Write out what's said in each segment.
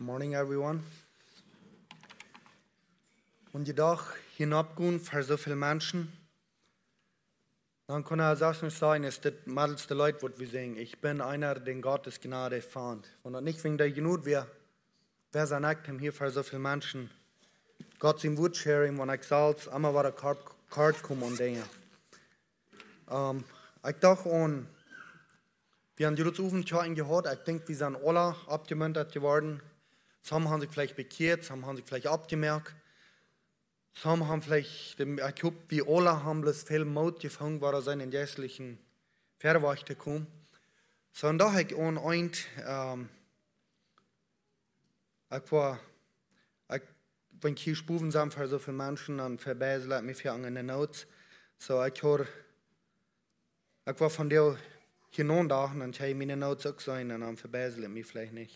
Morning, everyone. Und jedoch hinabgehen für so viele Menschen, dann kann er das nicht sein, ist das mittelste Leute, was wir sehen. Ich bin einer, den Gottes Gnade fand. Und nicht wegen der Genut, wer sein Actum hier für so viele Menschen. Gott sein Wort sharing, wenn ich salz, einmal war der Kart kommen und Dinge. Ich dachte an, wir haben die Rutsufen gehört, ich denke, wir sind alle abgemüntert geworden. Some haben sich vielleicht bekehrt, some haben sich vielleicht abgemerkt. Some haben vielleicht, ich glaube, wir alle haben bloß viel Mut gefangen, weil er seinen jährlichen Verwachte kam. So, und da habe ich an ein, wenn ich hier spuren sind für so viele Menschen, dann verbessere ich mich für eine Notes. So, ich war von der hier nun da, und dann habe ich meine Notes auch sein, und dann verbessere ich mich vielleicht nicht.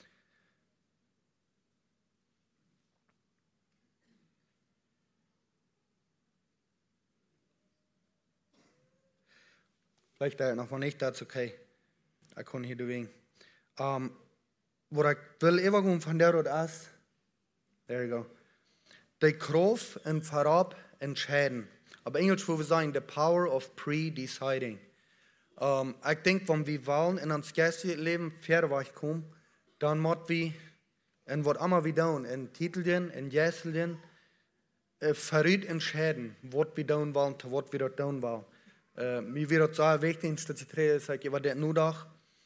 Vielleicht noch, wenn nicht, that's okay. Ich kann hier doing. Wat ik wil even van der is, there you go. De Kraft en voorop entscheiden. Op Englisch wo wir sagen, the power of pre-deciding. Ich denke, wenn wir wollen in ons geestelijk Leben verweg kommen, dann müssen wir, in was immer wir tun, in Titeln, in Jesseln, verrückt entscheiden, was wir tun wollen, was wir dort tun wollen. Mir wird so wichtig, dass ich sage, ich war der nur doch.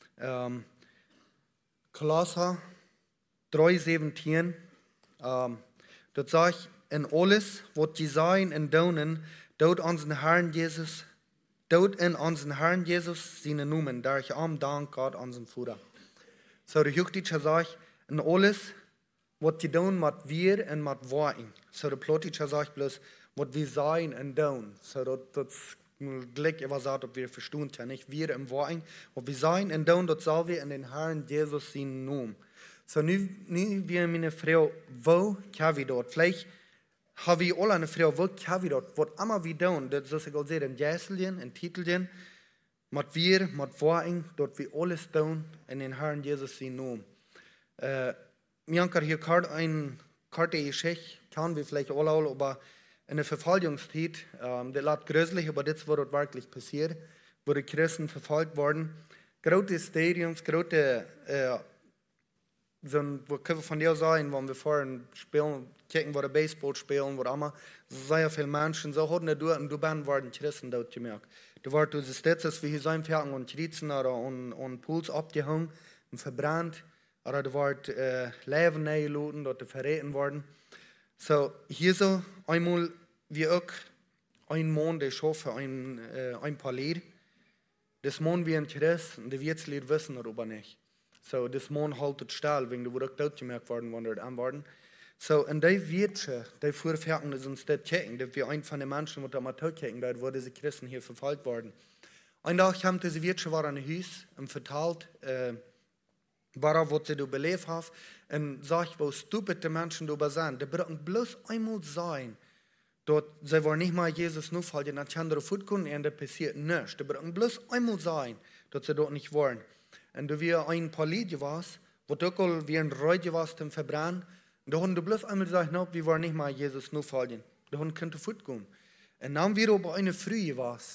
Kolosser 3,17. Dort sage ich, in alles, was die sein und tun, dort in unseren Herrn Jesus seine Namen, da ich am Dank Gott unseren Vater. So, der Juchtischer sagt, in alles, was die tun, mit wir und mit Worten. So, der Plotischer sagt bloß, was wir sein und tun. So, das Glück, was sagt, ob wir verstehen, ja nicht wir im Worten, ob wir sein und tun, das soll wir in den Herrn Jesus seinen Namen. So, nu wie meine Frau, wo kann wir dort? Vielleicht haben wir alle eine Frau, wo kann wir dort? Was immer wir tun, das ist, ich sehe, in Jesseln, in Titeln, mit wir, mit Worten, dort wir alles tun, in den Herrn Jesus seinen Namen. Mir haben hier eine Karte geschickt, kann wir vielleicht alle, aber in der Verfolgungszeit, das lag gruselig, aber das war dort wirklich passiert, wo die Christen verfolgt wurden. Große Stadions, große, wo können wir von dir sagen, wenn wir vorhin spielen, kicken, wo wir Baseball spielen, wo immer, sehr viele Menschen, so hatten dort und du waren Christen dort gemerkt. Da waren diese Städte, wie hier sein Ferien und Kritzen und Pools abgehangen und verbrannt, oder da waren Leben neigeladen, dort verraten worden. So, hier so einmal, wie auch ein Mond, ich hoffe, ein paar Lieder. Das Mond wie ein Christ, und die Wirtslied wissen darüber nicht. So, das Mond haltet still, wegen der wurde auch dort gemerkt worden, wenn dort anworden. So, und die Wirtsche, die Vorfärten, die uns dort kicken, die wir ein von den Menschen, die da mal kicken, dort wo diese Christen hier verfolgt worden. Ein Tag haben diese Wirtsche war an ein Haus und verteilt, was sie da belebt haben, und sagt, wo stupide Menschen da sind, die brauchen bloß einmal sein. Dort, sie wollen nicht mal Jesus nur fallen, dann kann der Fuß kommen, und das passiert nichts. Die brauchen bloß einmal sein, dass sie dort nicht wollen. Und da wir ein paar Lieder was, wo doch wie ein Reut was zum Verbrennen, und da haben die bloß einmal gesagt, no, wir wollen nicht mal Jesus nur fallen. Da haben könnte Fuß kommen. Und dann wieder aber eine Frühe was,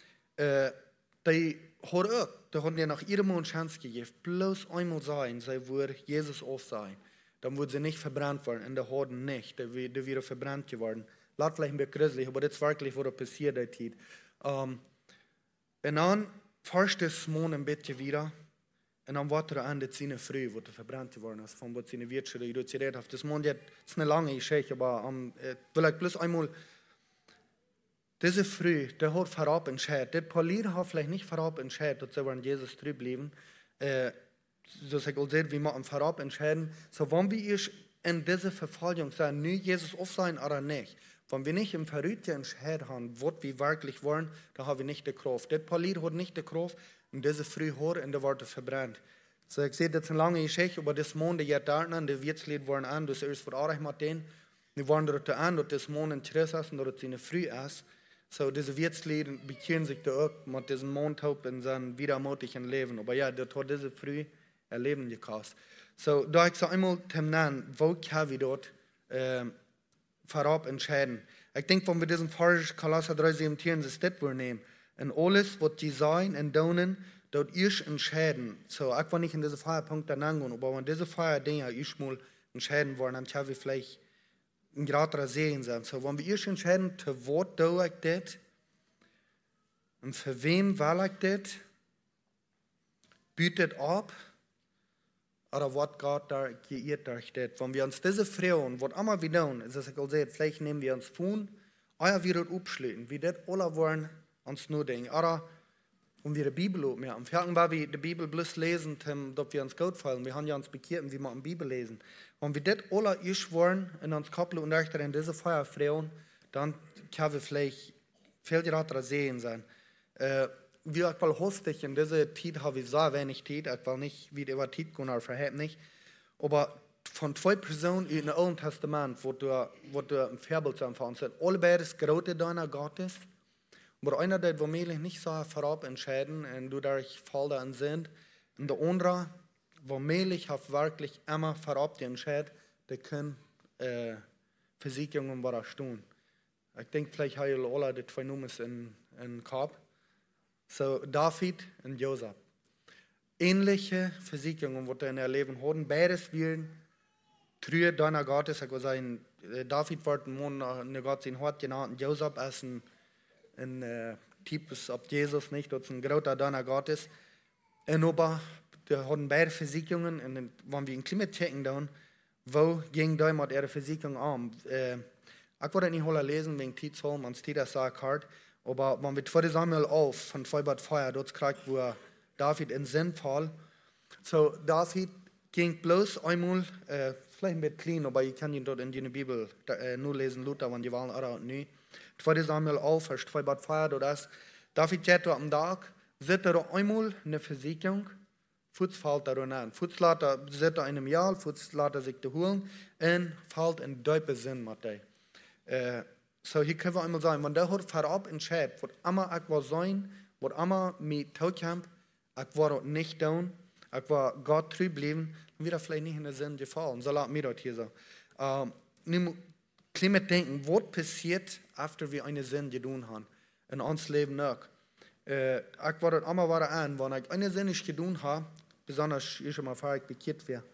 die haben die nach ihrem Mund Chance gegeben, bloß einmal sein, sie würde Jesus auf sein. Dann würde sie nicht verbrannt werden, und die Horden nicht, die wäre verbrannt geworden. Laut vielleicht ein bisschen gruselig, aber das ist wirklich, was da passiert hat. Und dann forscht das Mond ein bisschen wieder, und dann war er an der Zine früh, wo er verbrannt geworden ist, von wo seine Wirtschaft reduziert hat. Das Mond ist eine lange Geschichte, aber vielleicht bloß einmal, diese Früh, der hat vorab entschieden. Das Polier hat vielleicht nicht vorab entschieden, dass sie an Jesus treu blieben. So ich auch sehe, wie man vorab entscheiden. So, wenn wir in dieser Verfolgung sein, nur Jesus auf sein oder nicht, wenn wir nicht im Verrückten entschieden haben, was wir wirklich wollen, dann haben wir nicht die Kraft. Das Polier hat nicht die Kraft, und diese Früh hat und der wurde verbrannt. So, ich sehe, das ist eine lange Geschichte, aber das Mond, die jetzt da an, die Wirtslied waren an, das ist für Arach mit denen, die waren dort an, dass das Mond in Triss ist und dort seine Früh ist. So, diese Wirtslied bekehren sich da auch mit diesem Mondhaupt in seinem wiedermutigen Leben. Aber ja, das hat diese Früh erleben gekostet. So, da ich so einmal dem nennen, wo kann wir dort vorab entscheiden. Ich denke, wenn wir diesen Vers Kolosser 3,17 das das wir nehmen, und alles, was die sein und tun, dort ich entscheiden. So, ich will nicht in diese Feierpunkte angehen, aber wenn diese Feierdinge ich mal entscheiden wollen, dann können wir vielleicht ein größerer Segen sein. So, wenn wir entscheiden, zu was tue ich das, und für wem will ich das, bietet ab, oder was Gott da geirrt durch das. Wenn wir uns diese Frauen, was immer wir tun, ist es auch gesagt, vielleicht nehmen wir uns von, oder wir das abschließen, wie das alle wollen, uns nur denken. Oder wenn wir die Bibel aufnehmen. Am Anfang war wir die Bibel bloß lesen, dass wir uns Gott fallen. Wir haben ja uns bekehrt, wie wir die Bibel lesen. Wenn wir das alle ich wollen, in uns Koppel und in diese Feuerfrauen, dann können wir vielleicht viel größer sehen sein. Wie ich will hostig in dieser Zeit habe ich sehr wenig Zeit, ich will nicht wie über Zeit gehen, verhält nicht. Aber von zwei Personen in dem Alten Testament, wo du ein Vorbild zu empfangen hast, alle beide das große Deiner Gottes, aber einer, der womöglich nicht so vorab entscheiden und du dadurch Fall da sind, und der andere, womöglich hat wirklich immer vorab die Entscheid, der können Versicherungen bei tun. Ich denke, vielleicht haben ihr alle die zwei Nummern in Kopf. So, David und Josef. Ähnliche Versicherungen, die in ihr Leben hatten. Beides willen, trühe deiner Gottes. Ich würde sagen, David wird ein Mann, in Gott sein Hort genannt. Josef ist ein Typus ab Jesus, nicht? Das ist ein großer deiner Gottes. Und aber, die hatten beide Versicherungen. Und wenn wir in Klima checken, dann, wo ging da mit ihrer Versicherung an? Ich würde nicht alle lesen, wegen Titzholm, und Titus sagt hart. Aber wenn wir 2 Samuel auf von 2 Bad Feuer, dort kriegt, wo David in Sinn fall. So, David ging bloß einmal, vielleicht ein bisschen klein, aber ich kann ihn dort in die Bibel nur lesen, Luther, wenn die wollen, oder nicht. 2 Samuel auf, Vers 2 Bad Feuer, dort ist, David geht am Tag, sieht einmal eine Versicherung, Fuß fällt da an. Fuß lässt er, sieht er in einem Jahr, Fuß lässt er sich da holen, und fällt in tiefen Sinn mit dem. So, hier können wir einmal sagen, wenn der hat vorab entscheidet, was immer ich will sein, was immer mit Todkamp, ich will das nicht tun, ich will Gott treu bleiben, dann wird er vielleicht nicht in den Sinn gefallen. So lassen wir das hier so. Nimm Klimat denken, was passiert, after wir einen Sinn getan haben, in uns Leben noch. Ich will das immer wieder an, wenn ich einen Sinn nicht getan habe, besonders ich schon mal vorher bekehrt wäre,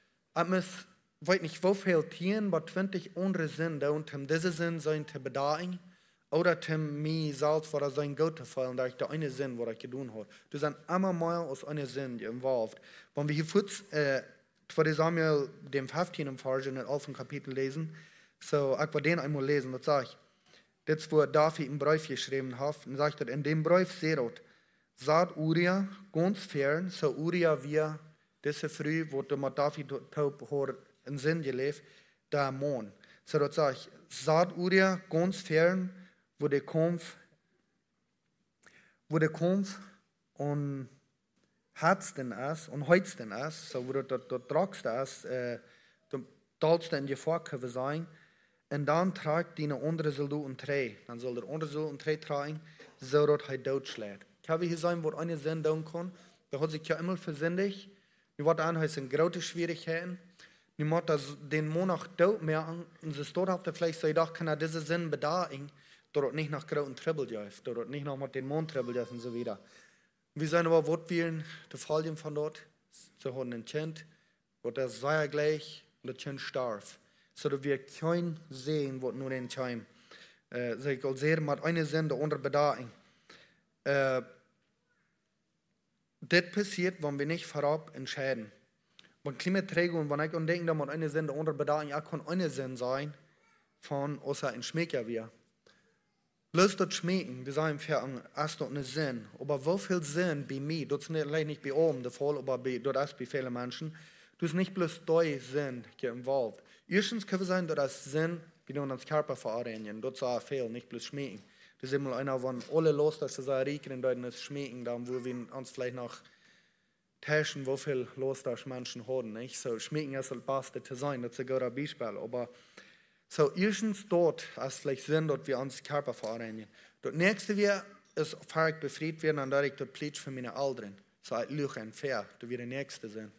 ich weiß nicht, wie viel Tieren, aber 20 andere sind, und diese Sinn sein zu bedachen, oder mir selbst, was sein Gott zu fallen, da ich da eine Sinn, was ich getan habe. Du sind immer mehr aus einer Sinn involviert. Wenn wir hier kurz 2 Samuel, dem 15. Vers in den 11. Kapitel lesen, so, ich will den einmal lesen, das sage ich. Das, wo David im Brief geschrieben hat, und sagt, in dem Brief seht, sagt Uriah ganz fern, so Uriah wir, diese früh, wo der mit David hat, in Sinn gelebt, der Mann. So, das sage ich, sagt Uriah ganz fern, wo der Kampf und Herzten ist und Heizten ist, so wo der Dragste ist, der Dalste in die Vorköpfe sein, und dann trägt die andere Soldaten drei. Dann soll der andere Soldaten drei tragen, so dass er dort schlägt. Kann wir hier sein, wo eine Sinn tun kann? Der hat sich ja immer versündigt. Die wird an, heißt in große Schwierigkeiten. Die muss den Monat dort merken, und es dort auf der vielleicht so gedacht, kann er diese Sinn bedachen, dort nicht nach großen Treble läuft, dort nicht noch mit den Mond Treble und so weiter. Wir sind aber, was wir der Fall von dort, zu haben ein Kind, wo der sei gleich, und das Kind starb. So dass wir kein sehen, was nur den Time. So ich will sehr mit einer Sinn der andere bedachen. Das passiert, wenn wir nicht vorab entscheiden. Wenn Klimaträger und wenn ich denke, dass man eine Sinn der andere bedachen, ja, kann eine Sinn sein, von außer ein Schmecker wir. Bloß das Schmecken, wir sagen im erst noch eine Sinn. Aber wie viel Sinn bei mir, das ist nicht bei oben der Fall, aber das ist bei vielen Menschen, das ist nicht bloß der Sinn involviert. Erstens kann es sein, dass das Sinn, wir uns Körper verarbeiten, das ist auch viel, nicht bloß Schmecken. Das ist immer einer, wenn alle los, dass sie riechen, dann ist Schmecken, dann wo wir uns vielleicht noch täuschen, wie viel los das Menschen haben, nicht? So, Schmecken ist das Beste zu sein, das ist ein guter Beispiel, aber so, erstens dort ist vielleicht Sinn, dass wir uns Körper verarbeiten. Das nächste wir ist, fahrig befreit werden, und dadurch das Plätsch für meine Eltern. So, ein Lüge und fair, das wird der nächste sein.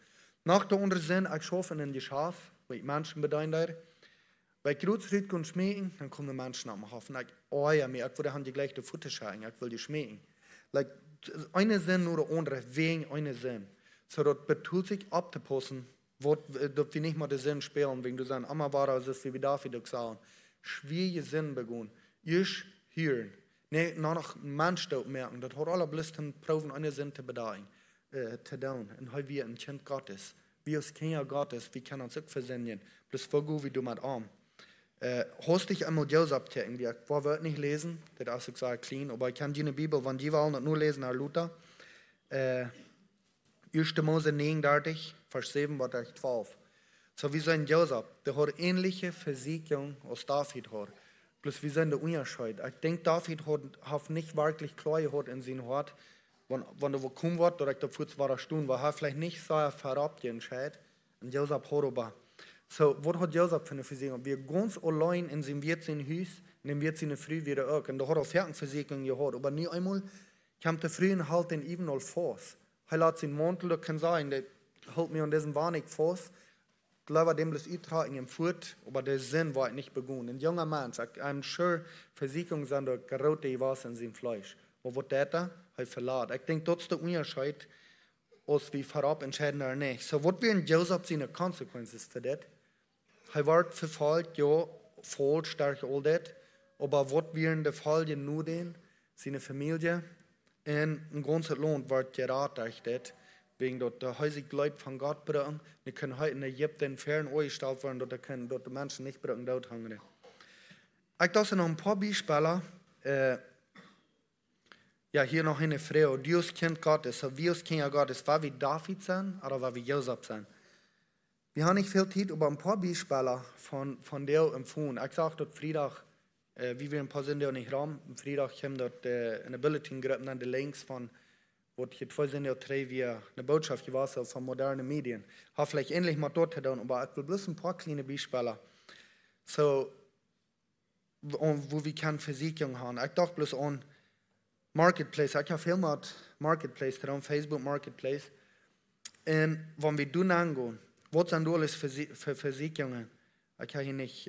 Nach der andere Sinn, ich schaffe in die Schaf, weil ich Menschen bedeinde. Weil ich kurz rück und schmecken, dann kommen die Menschen am Hafen. Ich ja mir, ich will die gleich die Futter schauen, ich will die schmecken. Like, eine Sinn oder andere, wegen eine Sinn. So, das betut sich abzupassen, dass wir nicht mal den Sinn spielen, wegen du sagst, immer war das ist, wie David gesagt, schwierige Sinn begonnen. Ich hören. Nee, noch ein Mensch dort merken, das hat alle bloß den Proben eine Sinn zu bedeuten, zu tun. Und heute wir ein Kind Gottes. Wir als Kinder Gottes, wir können uns auch versenden. Bloß so gut wie du mit Arm. Hast dich einmal Joseph checken, ich wollte nicht lesen, das ist auch gesagt clean, aber ich kann die Bibel, wenn die wollen, nur lesen, Herr Luther. 1. Mose 39, Vers 7, bis 12. So wie sein Joseph, der hat ähnliche Versicherung als David hat. Bloß wie sein der Unterschied. Ich denke, David hat nicht wirklich klar gehabt in seinem Hort, wenn er wo kommen wird, oder ich da vor 2 Stunden, war er vielleicht nicht so verrabt entscheidet. Und Joseph hat aber. So, was hat Joseph für eine Versicherung? Wir ganz allein in seinem Wirtsin Haus, in dem Wirtsin früh wieder auch. Und da hat er Versicherung gehabt. Aber nie einmal kam der frühen halt den even all fast. Er hat seinen Mantel, das kann sein, der hält mir an diesem War nicht fast. Ich glaube, dem das Eintragen im Furt, aber der Sinn war nicht begonnen. Ein junger Mensch, I'm sure, Versicherung sind der gerote was in seinem Fleisch. Aber was der er verlaat. Ich denke, das ist der Unterschied, als wir vorab entscheiden oder nicht. So, was wären Joseph seine Konsequenzen für das? Er wird verfolgt, ja, voll stark all das. Aber was wären die Folgen nur denn? Seine Familie und ein ganzes Land wird geratet, wegen dort der häusig Leute von Gott bringen. Die können heute in Ägypten fern eingestellt werden, dort die Menschen nicht bringen, dort hängen. Ich dachte noch ein paar Beispiele. Ja, hier noch eine Frau. Dios kennt Gottes. So, wir kennen Gottes. War wie David sein oder war wie Joseph sein? Wir haben nicht viel Zeit, aber ein paar Beispiele von der empfohlen. Ich sage dort Freitag, wie wir ein paar sind ja nicht rum. Am Freitag haben dort eine Bulletin-Gruppe an den Links von, wo die 2 sind ja 3 wie eine Botschaft gewesen von modernen Medien. Ich habe vielleicht endlich mal dort getan, aber ich will bloß ein paar kleine Beispiele. So, wo wir keine Versicherung haben. Ich dachte bloß an Marketplace. Ich habe viel mit Marketplace dran, Facebook Marketplace. Und wenn wir da angehen, was sind alles für Versicherungen? Ich kann hier nicht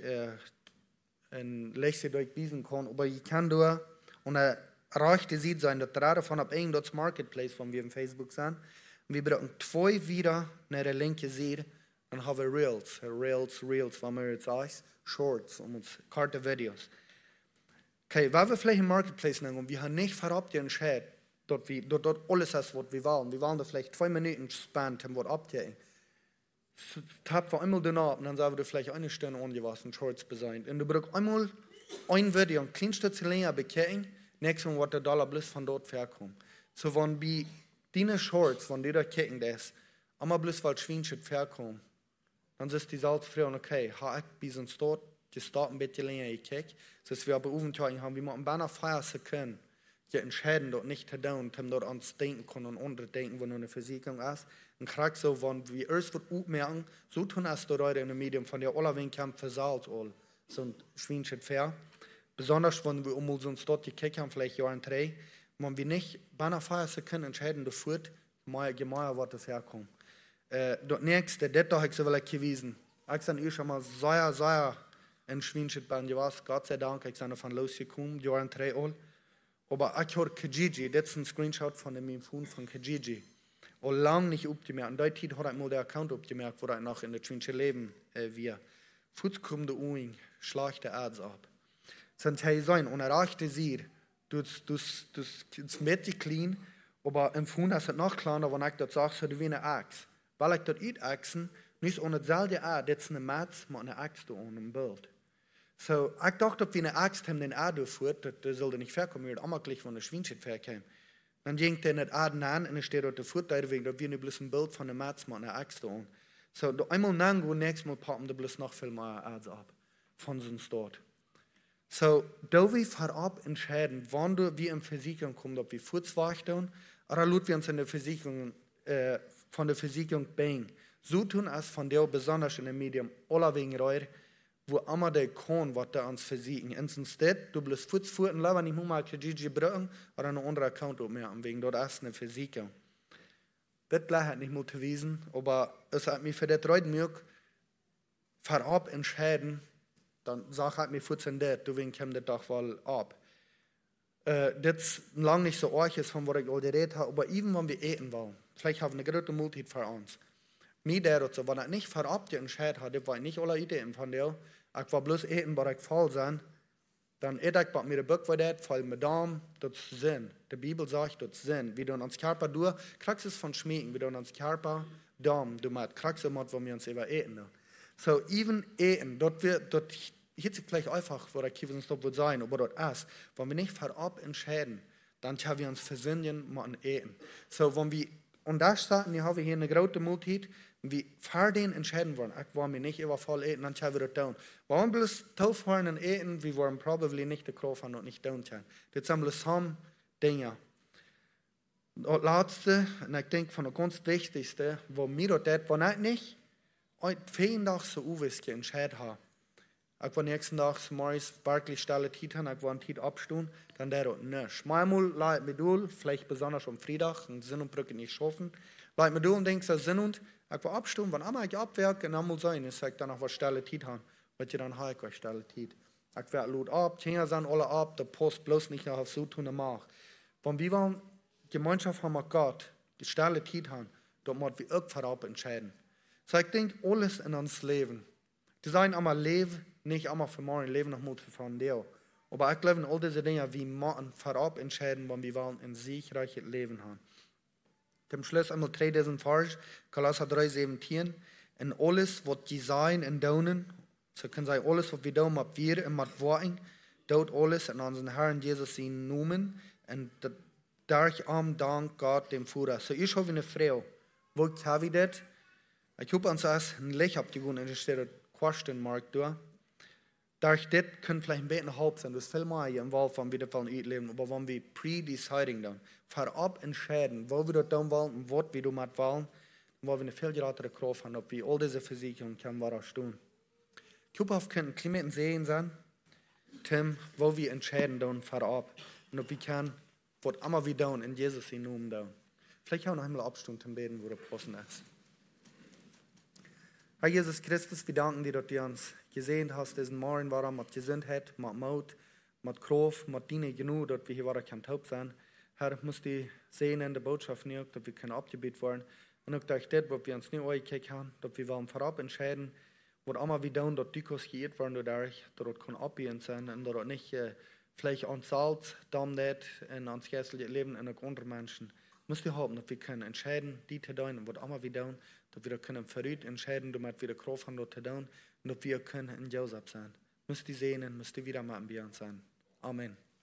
ein Liste durchwiesen können, aber ich kann da eine rechte Seite sein, dass gerade von ab eng das Marketplace, wenn wir im Facebook sind. Und wir brauchen 2 wieder nach der linken Seite und haben Reels, wenn man jetzt sagt, Shorts, und uns Karte Videos. Okay, weil wir vielleicht im Marketplace nehmen und wir haben nicht vorab die Entscheidung, dort alles ist, was wir wollen. Wir wollen da vielleicht 2 Minuten sparen, um was abzuhängen. Tap wir einmal den ab und dann sagen wir vielleicht eine Stunde angewaschen, Shorts beseint. Und du brauchst einmal ein Video, ein kleines länger bekehren, nächstes Mal, was der Dollar bloß von dort verkommt. So, wenn wir deine Shorts, wenn die da kicken, das, einmal bloß weil Schweinchen verkommen, dann ist die Salzfrau, okay, ha ich bis uns dort, die Start ein bisschen länger gekickt, so dass wir aber Aufenthalten haben, wie man beinahe 5 Sekunden, die entscheiden dort nicht zu tun, um dort ans Denken können und andere denken, wo nur eine Versicherung ist. Und krieg so, wenn wir erst was aufmerken, so tun es dort heute in den Medien, von der alle wen kann versalt, so ein Schweinchen fair. Besonders, wenn wir so uns dort gekickt haben, vielleicht Jahren 3, wenn wir nicht beinahe 5 Sekunden entscheiden, davor, gemeier wird das herkommen. Das nächste, das habe ich so vielleicht gewesen. Ich sage schon mal sehr ein Schweinchen bei was, Gott sei Dank, ich bin davon losgekommen, Jahren 3 alt. Aber ich habe Kijiji, das ist ein Screenshot von dem Phone von Kijiji. Und lange nicht aufgemerkt. Und dort hat ich mal den Account aufgemerkt, wo ich noch in der Schweizer leben wir. Fuß kommt der Uing, schlägt der Ads ab. Sonst hätte ich sein, und erreichte sie, du mit clean, aber im Phone ist es noch kleiner, wenn ich das sage, so wie eine Axt. Weil ich das nicht axen, nicht ohne dasselbe Art, das ist eine Matz mit einer Axt da ohne im Bild. So, ich dachte, ob wir eine Axt haben, den A durchführt, das sollte nicht verkommen, wird einmal gleich, wenn der Schweinchen verkommt. Dann ging der nicht A an und dann steht dort der Fuß da, wegen, da wir nicht bloß ein Bild von einem Matz mit einer Axt da ohne. So, einmal nachgehen, nächstes Mal packen wir bloß noch viel mehr Ads ab, von uns dort. So, da wir vorab entscheiden, wann wir in Versicherung kommen, ob wir Fußwachten oder laut wir uns in der Versicherung, von der Versicherung bringen. So tun es von der besonders in den Medien, alle wegen Reuer, wo immer der kann, was da uns versichern. Instead, du bist Fußfuhren, aber nicht mal Kijiji brauchen oder einen anderen Account aufmerken, wegen dort ist eine Versicherung. wird gleich nicht motivieren, aber es hat mich für das Reut möglich, vorab entscheiden, dann sag halt mir 14 das, du wen kommt der Tag wohl ab. Das ist lang nicht so arg ist, von was ich all geredet habe, aber even wenn wir eten wollen, vielleicht haben wir eine große Multitude für uns. Mir der so, wenn ich nicht vorab entscheiden habe, das war nicht alle Ideen von dir, ich war bloß eten, weil ich voll sein, dann ete ich bei mir der Buch war das, voll mit Darm, das ist Sinn. Die Bibel sagt, das ist Sinn. Wie du uns Körper durch, kriegst es von Schmecken, wie du uns Körper, Darm, du machst, kriegst du mit, wo wir uns über eten. So, even eten, dort hier ist vielleicht einfach, wo der Kiefer stop wird sein, aber dort ist, wenn wir nicht vorab entscheiden, dann haben wir uns versündigen mit dem Eten. So, wenn wir, und da starten, wir haben hier eine große Multitude, wir vor den entscheiden wollen, ich will mir nicht über voll eten, dann haben wir das tun. Wenn wir bloß tauf wollen und eten, wir wollen probably nicht die Kraft haben und nicht tun können. Das sind bloß Dinge. Das letzte, und ich denke von der ganz wichtigste, wo mir das, wenn ich nicht, vielen Tag so unwiss entscheiden habe, ich war nächsten Tag morgens wirklich stelle Tiet haben, ich war ein Tiet abstehen, dann der dort nicht. Manchmal leid mir durch, vielleicht besonders am Freitag, und Sinn und Brücke nicht schaffen, leid mir durch und denke, so Sinn und, ich war abstehen, wenn einmal ich abwerke, dann muss sein, ich sage dann noch was stelle Tiet haben, wird ihr dann halt stelle Tiet. Ich werde laut ab, die sind alle ab, der Post bloß nicht auf so tun macht. Wenn wir wollen, Gemeinschaft haben mit Gott, die stelle Tiet haben, dort muss wir auch vorab entscheiden. So ich denke, alles in uns Leben, die sagen einmal Leben, nicht einmal für morgen, Leben noch Mut von dir. Aber ich glaube, in all diese Dinge, wie man vorab entscheiden, wenn wir wollen ein siegreiches Leben haben. Zum Schluss einmal 3 diesen Vers, Kolosser 3,17. In alles, was die sein und tun, so können sie alles, was wir tun, mit wir und mit Worten, tut alles in unseren Herrn Jesus seinen Namen und dadurch am Dank Gott dem Führer. So ich habe eine Frau, wo habe ich das? Ich habe uns erst ein Licht abgegeben und es steht ein Question Mark durch. Dadurch das können vielleicht ein bisschen halb sein, das ist viel mehr im Wald, wenn wir das von leben, aber wenn wir pre-deciding dann, vorab entscheiden, wo wir das tun wollen und was wir damit wollen, dann wollen wir eine viel größere Kraft haben, ob wir all diese Versicherungen können wir auch tun. Ich hoffe, wir können Klimaten sehen sein, Tim, wo wir entscheiden dann vorab und ob wir können, was immer wir tun, in Jesus in Namen tun. Vielleicht auch noch einmal Abstunde zum Beten, wo der Posten ist. Herr Jesus Christus, wir danken dir, dass du uns gesehen hast, diesen Morgen war mit Gesundheit, mit Mut, mit Kraft, mit Diener genug, dass wir hier waren, kein Taub sein. Herr, musst du sehen in der Botschaft nicht, dass wir können abgebiet werden. Und auch durch das, was wir uns nicht angekriegt haben, dass wir wollen vorab entscheiden, was immer wir tun, dass die koskiert werden dadurch, dass das kann abgehen sein und dass das nicht vielleicht ans Salz, dann nicht in ans geistliche Leben in anderen Menschen. Musst du haben, dass wir können entscheiden, die zu tun, was immer wir tun, dass wir können verrückt entscheiden, damit wir die Kraft haben, das zu tun, und dass wir können in Joseph sein. Müsst ihr sehen, müsst ihr wieder mal am Björn sein. Amen.